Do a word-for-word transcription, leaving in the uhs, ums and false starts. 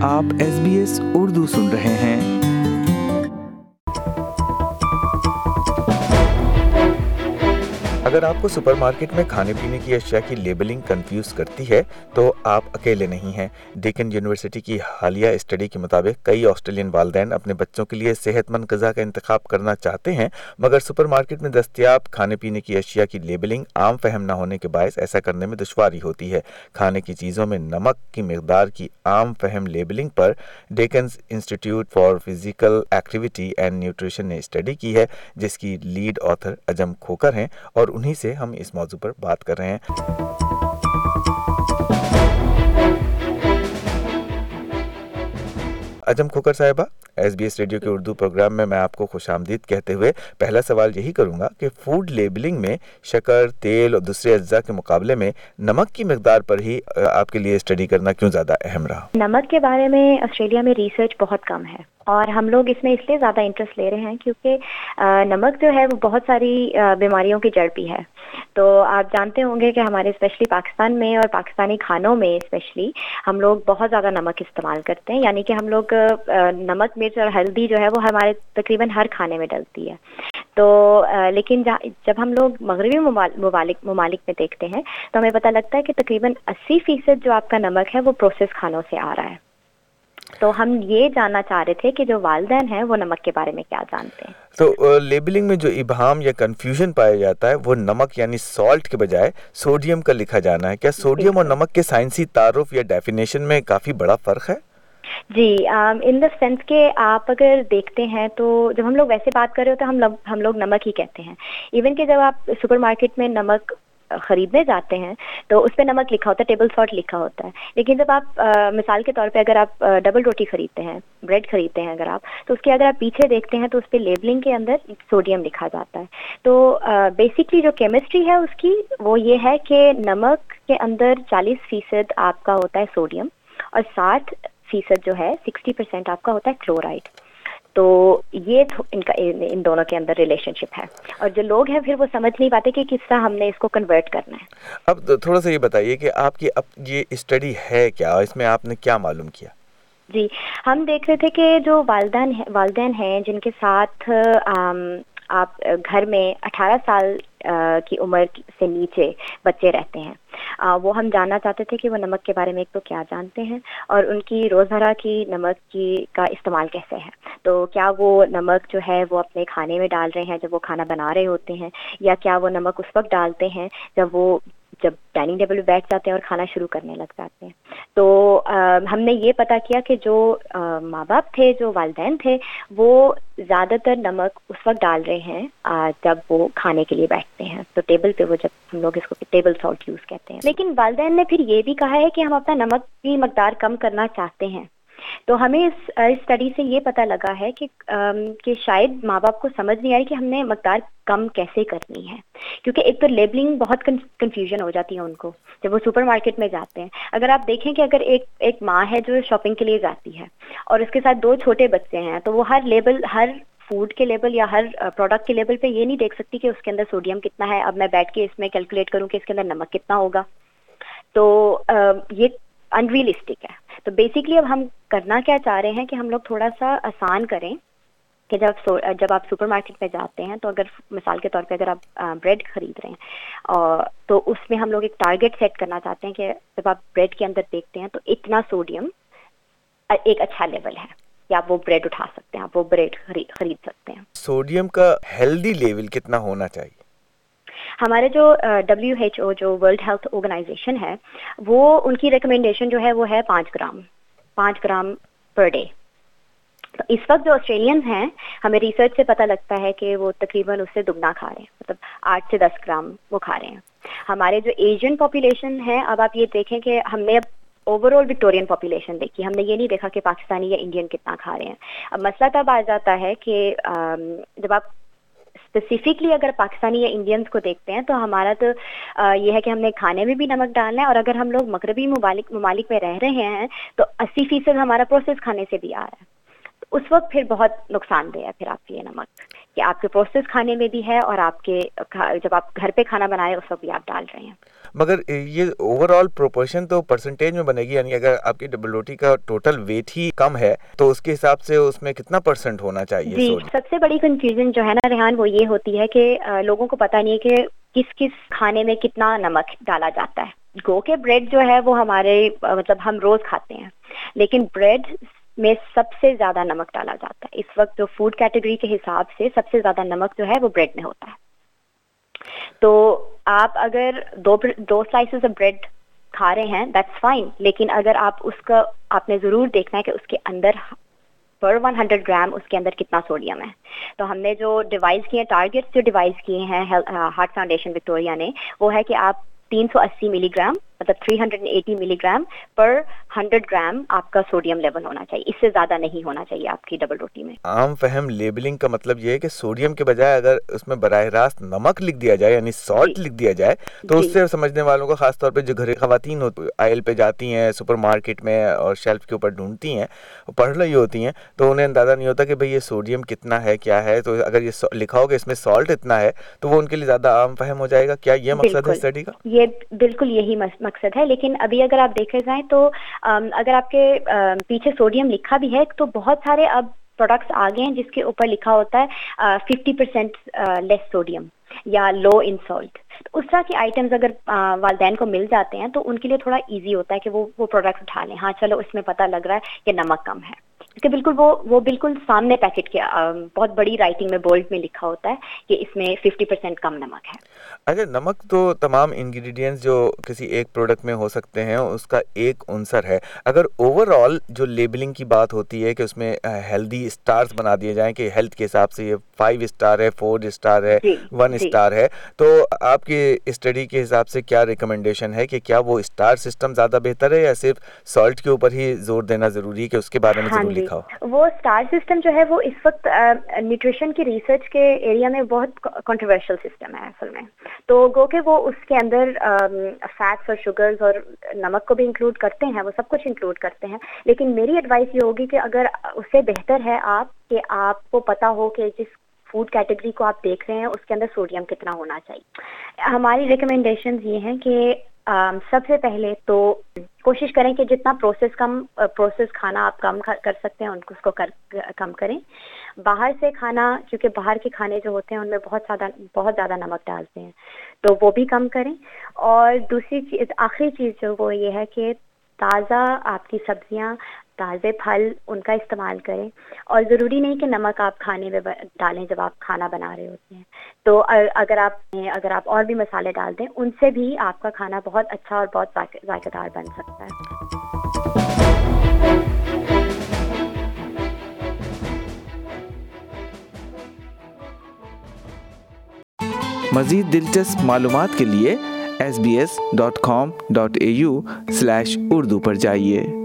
آپ S B S Urdu سن رہے ہیں۔ اگر آپ کو سپر مارکیٹ میں کھانے پینے کی اشیاء کی لیبلنگ کنفیوز کرتی ہے تو آپ اکیلے نہیں ہیں۔ ڈیکن یونیورسٹی کی حالیہ اسٹڈی کے مطابق کئی آسٹریلین والدین اپنے بچوں کے لیے صحت مند غذا کا انتخاب کرنا چاہتے ہیں، مگر سپر مارکیٹ میں دستیاب کھانے پینے کی اشیاء کی لیبلنگ عام فہم نہ ہونے کے باعث ایسا کرنے میں دشواری ہوتی ہے۔ کھانے کی چیزوں میں نمک کی مقدار کی عام فہم لیبلنگ پر Deakin Institute for physical activity and nutrition نے اسٹڈی کی ہے، جس کی لیڈ آتھر اجم کھوکر ہیں، اور انہی سے ہم اس موضوع پر بات کر رہے ہیں۔ اجم کھوکر صاحبہ، ایس بی ایس ریڈیو کے اردو پروگرام میں میں آپ کو خوش آمدید کہتے ہوئے پہلا سوال یہی کروں گا کہ فوڈ لیبلنگ میں شکر، تیل اور دوسرے اجزاء کے مقابلے میں نمک کی مقدار پر ہی آپ کے لیے اسٹڈی کرنا کیوں زیادہ اہم رہا؟ نمک کے بارے میں آسٹریلیا میں ریسرچ بہت کم ہے، اور ہم لوگ اس میں اس لیے زیادہ انٹرسٹ لے رہے ہیں کیونکہ نمک جو ہے وہ بہت ساری بیماریوں کی جڑ بھی ہے۔ تو آپ جانتے ہوں گے کہ ہمارے اسپیشلی پاکستان میں اور پاکستانی کھانوں میں اسپیشلی ہم لوگ بہت زیادہ نمک استعمال کرتے ہیں، یعنی کہ ہم لوگ نمک، مرچ اور ہلدی جو ہے وہ ہمارے تقریباً ہر کھانے میں ڈلتی ہے۔ تو لیکن جب ہم لوگ مغربی ممالک ممالک میں دیکھتے ہیں تو ہمیں پتہ لگتا ہے کہ تقریباً اسی فیصد جو آپ کا نمک ہے وہ پروسیس کھانوں سے آ رہا ہے۔ تو ہم یہ جاننا چاہ رہے تھے کہ جو والدین ہیں وہ نمک کے بارے میں کیا جانتے ہیں۔ تو لیبلنگ میں جو ابہام یا کنفیوژن پایا جاتا ہے وہ نمک یعنی سالٹ کے بجائے سوڈیم کا لکھا جانا ہے۔ کیا سوڈیم اور نمک کے سائنسی تعارف یا ڈیفینیشن میں کافی بڑا فرق ہے؟ جی، ان دا سینس کہ آپ اگر دیکھتے ہیں تو جب ہم لوگ ویسے بات کر رہے ہو تو ہم ہم لوگ نمک ہی کہتے ہیں۔ ایون کہ جب آپ سپر مارکیٹ میں نمک خریدنے جاتے ہیں تو اس پہ نمک لکھا ہوتا ہے، ٹیبل سالٹ لکھا ہوتا ہے، لیکن جب آپ مثال کے طور پہ اگر آپ ڈبل روٹی خریدتے ہیں، بریڈ خریدتے ہیں اگر آپ، تو اس کے اگر آپ پیچھے دیکھتے ہیں تو اس پہ لیبلنگ کے اندر سوڈیم لکھا جاتا ہے۔ تو بیسکلی جو کیمسٹری ہے اس کی وہ یہ ہے کہ نمک کے اندر چالیس فیصد آپ کا ہوتا ہے سوڈیم اور ساٹھ فیصد جو ہے سکسٹی پرسینٹ آپ کا ہوتا ہے کلورائڈ۔ تو یہ ان کا ان دونوں کے اندر ریلیشن شپ ہے، اور جو لوگ ہیں پھر وہ سمجھ نہیں پاتے کہ کس طرح ہم نے اس کو کنورٹ کرنا ہے۔ اب تھوڑا سا یہ بتائیے کہ آپ کی اب یہ اسٹڈی ہے کیا، اس میں آپ نے کیا معلوم کیا؟ جی، ہم دیکھ رہے تھے کہ جو والدین والدین ہیں جن کے ساتھ آپ گھر میں اٹھارہ سال کی عمر سے نیچے بچے رہتے ہیں، وہ ہم جاننا چاہتے تھے کہ وہ نمک کے بارے میں ایک تو کیا جانتے ہیں اور ان کی روزمرہ کی نمک کی کا استعمال کیسے ہے۔ تو کیا وہ نمک جو ہے وہ اپنے کھانے میں ڈال رہے ہیں جب وہ کھانا بنا رہے ہوتے ہیں، یا کیا وہ نمک اس وقت ڈالتے ہیں جب وہ جب ڈائننگ ٹیبل پہ بیٹھ جاتے ہیں اور کھانا شروع کرنے لگ جاتے ہیں۔ تو ہم نے یہ پتا کیا کہ جو ماں باپ تھے، جو والدین تھے، وہ زیادہ تر نمک اس وقت ڈال رہے ہیں جب وہ کھانے کے لیے بیٹھتے ہیں، تو ٹیبل پہ وہ جب ہم لوگ اس کو ٹیبل سالٹ یوز کہتے ہیں۔ لیکن والدین نے پھر یہ بھی کہا ہے کہ ہم اپنا نمک کی مقدار کم کرنا چاہتے ہیں۔ تو ہمیں اس اسٹڈی سے یہ پتہ لگا ہے کہ کہ شاید ماں باپ کو سمجھ نہیں آئی کہ ہم نے مقدار کم کیسے کرنی ہے، کیونکہ ایک تو لیبلنگ بہت کنفیوژن ہو جاتی ہے ان کو جب وہ سپر مارکیٹ میں جاتے ہیں۔ اگر آپ دیکھیں کہ اگر ایک ایک ماں ہے جو شاپنگ کے لیے جاتی ہے اور اس کے ساتھ دو چھوٹے بچے ہیں، تو وہ ہر لیبل ہر فوڈ کے لیبل یا ہر پروڈکٹ کے لیبل پہ یہ نہیں دیکھ سکتی کہ اس کے اندر سوڈیم کتنا ہے، اب میں بیٹھ کے اس میں کیلکولیٹ کروں کہ اس کے اندر نمک کتنا ہوگا۔ تو یہ ان ریئلسٹک ہے۔ تو بیسکلی اب ہم کرنا کیا چاہ رہے ہیں کہ ہم لوگ تھوڑا سا آسان کریں کہ جب جب آپ سپر مارکیٹ میں جاتے ہیں تو اگر مثال کے طور پہ اگر آپ بریڈ خرید رہے ہیں اور تو اس میں ہم لوگ ایک ٹارگیٹ سیٹ کرنا چاہتے ہیں کہ جب آپ بریڈ کے اندر دیکھتے ہیں تو اتنا سوڈیم ایک اچھا لیول ہے کہ آپ وہ بریڈ اٹھا سکتے ہیں، آپ وہ بریڈ خرید سکتے ہیں۔ سوڈیم کا ہیلدی لیول کتنا ہونا چاہیے؟ ہمارے جو ڈبلیو ایچ او جو ورلڈ ہیلتھ آرگنائزیشن ہے، وہ ان کی ریکمنڈیشن جو ہے وہ ہے پانچ گرام پانچ گرام پر ڈے۔ تو اس وقت جو آسٹریلینز ہیں، ہمیں ریسرچ سے پتہ لگتا ہے کہ وہ تقریباً اس سے دگنا کھا رہے ہیں، مطلب آٹھ سے دس گرام وہ کھا رہے ہیں۔ ہمارے جو ایشین پاپولیشن ہے، اب آپ یہ دیکھیں کہ ہم نے اب اوور آل وکٹورین پاپولیشن دیکھی، ہم نے یہ نہیں دیکھا کہ پاکستانی یا انڈین کتنا کھا رہے ہیں۔ اب مسئلہ تب آ جاتا ہے کہ جب آپ اسپیسیفکلی اگر پاکستانی یا انڈینس کو دیکھتے ہیں تو ہمارا تو یہ ہے کہ ہم نے کھانے میں بھی نمک ڈالنا ہے، اور اگر ہم لوگ مغربی ممالک ممالک میں رہ رہے ہیں تو اسی فیصد ہمارا پروسیس کھانے سے بھی آ رہا ہے۔ اس وقت پھر بہت نقصان دہ ہے پھر آپ کے یہ نمک کہ آپ کے پروسیس کھانے میں بھی ہے اور آپ کے جب آپ گھر پہ کھانا بنائے اس وقت بھی آپ ڈال رہے ہیں. مگر یہ اوور آل پروپورشن تو پرسنٹیج میں بنے گی, یعنی اگر آپ کی ڈبل روٹی کا ٹوٹل ویٹ ہی کم ہے تو اس کے حساب سے اس میں کتنا پرسنٹ ہونا چاہیے؟ جی, سب سے بڑی کنفیوژن جو ہے نا ریحان وہ یہ ہوتی ہے کہ لوگوں کو پتہ نہیں ہے کہ کس کس کھانے میں کتنا نمک ڈالا جاتا ہے. گو کے بریڈ جو ہے وہ ہمارے مطلب ہم روز کھاتے ہیں, لیکن بریڈ میں سب سے زیادہ نمک ڈالا جاتا ہے. اس وقت جو فوڈ کیٹیگری کے حساب سے سب سے زیادہ نمک جو ہے وہ بریڈ میں ہوتا ہے. تو آپ اگر دو دو سلائسز آف بریڈ کھا رہے ہیں دیٹس فائن, لیکن اگر آپ اس کا آپ نے ضرور دیکھنا ہے کہ اس کے اندر پر ون ہنڈریڈ گرام اس کے اندر کتنا سوڈیم ہے. تو ہم نے جو ڈیوائز کیے ہیں, ٹارگیٹس جو ڈیوائز کیے ہیں ہارٹ فاؤنڈیشن وکٹوریا نے, وہ ہے کہ آپ تین سو اسی ملی گرام مطلب three hundred eighty milligram per hundred gram آپ کا سوڈیم لیول ہونا چاہیے. اس سے زیادہ نہیں ہونا چاہیے آپ کی ڈبل روٹی میں. عام فہم لیبلنگ کا مطلب یہ ہے کہ سوڈیم کے بجائے اگر اس میں براہ راست نمک لکھ دیا جائے یعنی سالٹ لکھ دیا جائے تو اس سے سمجھنے والوں کو, خاص طور پہ جو گھریلو خواتین آئل پہ جاتی ہیں سپر مارکیٹ میں اور شیلف کے اوپر ڈھونڈتی ہیں, پڑھ رہی ہوتی ہیں, تو انہیں اندازہ نہیں ہوتا کہ بھئی یہ سوڈیم کتنا ہے کیا ہے. تو اگر یہ لکھا ہو کہ اس میں سالٹ اتنا ہے تو وہ ان کے لیے زیادہ عام فہم ہو جائے گا. کیا یہ مقصد ہے اسٹڈی کا؟ یہ بالکل یہی مقصد ہے. لیکن ابھی اگر آپ دیکھے جائیں تو اگر آپ کے پیچھے سوڈیم لکھا بھی ہے تو بہت سارے اب پروڈکٹس آ گئے ہیں جس کے اوپر لکھا ہوتا ہے ففٹی پرسینٹ لیس سوڈیم یا لو ان سالٹ. اس طرح کے آئٹمز اگر والدین کو مل جاتے ہیں تو ان کے لیے تھوڑا ایزی ہوتا ہے کہ وہ وہ پروڈکٹس اٹھا لیں. ہاں چلو اس میں پتہ لگ رہا ہے کہ نمک کم ہے, کہ بالکل وہ وہ بالکل سامنے پیکٹ کے بہت بڑی رائٹنگ میں بولڈ میں لکھا ہوتا ہے کہ اس میں ففٹی پرسینٹ کم نمک ہے. اچھا, نمک تو تمام انگریڈینٹس جو کسی ایک پروڈکٹ میں ہو سکتے ہیں اس کا ایک عنصر ہے. اگر اوور آل جو لیبلنگ کی بات ہوتی ہے کہ اس میں ہیلدی اسٹارز بنا دیے جائیں کہ ہیلتھ کے حساب سے یہ فائیو اسٹار ہے, فور اسٹار ہے, ون اسٹار ہے, تو آپ کی اسٹڈی کے حساب سے کیا ریکمنڈیشن ہے کہ کیا وہ اسٹار سسٹم زیادہ بہتر ہے یا صرف سالٹ کے اوپر ہی زور دینا ضروری ہے کہ اس کے بارے میں ضرور لکھا ہو؟ وہ اسٹار سسٹم جو ہے وہ اس وقت نیوٹریشن کی ریسرچ کے ایریا میں بہت کنٹروورشل سسٹم ہے اصل میں. تو گو کہ وہ اس کے اندر فیٹس اور شوگرز اور نمک کو بھی انکلوڈ کرتے ہیں, وہ سب کچھ انکلوڈ کرتے ہیں. لیکن میری ایڈوائس یہ ہوگی کہ اگر اس سے بہتر ہے آپ کہ آپ کو پتہ ہو کہ جس فوڈ کیٹیگری کو آپ دیکھ رہے ہیں اس کے اندر سوڈیم کتنا ہونا چاہیے. ہماری ریکمنڈیشنز یہ ہیں کہ سب سے پہلے تو کوشش کریں کہ جتنا پروسیس کم پروسیس کھانا آپ کم کر سکتے ہیں ان کو اس کو کم کریں. باہر سے کھانا, کیونکہ باہر کے کھانے جو ہوتے ہیں ان میں بہت زیادہ بہت زیادہ نمک ڈالتے ہیں, تو وہ بھی کم کریں. اور دوسری چیز, آخری چیز جو وہ یہ ہے کہ تازہ آپ کی سبزیاں, تازے پھل ان کا استعمال کریں. اور ضروری نہیں کہ نمک آپ کھانے میں ڈالیں جب آپ کھانا بنا رہے ہوتے ہیں. تو اگر آپ اگر آپ اور بھی مسالے ڈال دیں ان سے بھی آپ کا کھانا بہت اچھا اور بہت ذائقہ دار بن سکتا ہے. مزید دلچسپ معلومات کے لیے S B S dot com dot A U slash Urdu پر جائیے.